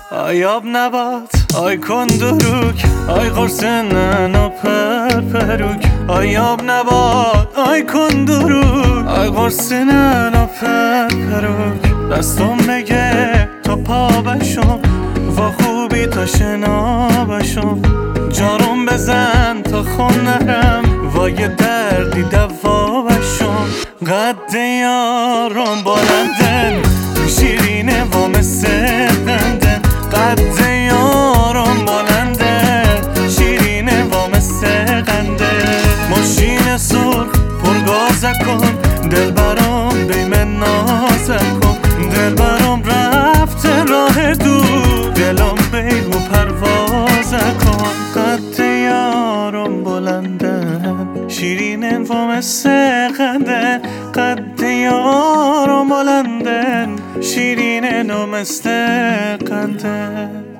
آی آب نبات آی کندروک آی قرصنن و پروک آی آب نبات آی کندروک آی قرصنن و پروک دستم میگه تا پا بشم و خوبی تا شنا بشم جارم بزن تا خون نرم و یه دردی دوا بشم قد یارم بلندن شیرینه و مثل قندن قد یارم بلندن شیرینه و مثل قندن ماشین سرخ پرگازه کن دل برام بیمه نازه کن دل برام رفته راه دور دلم بیگو پروازه کن قد یارم بلندن شیرینه و مثل قندن قد یارم بلندن شیرینه و مثل قندن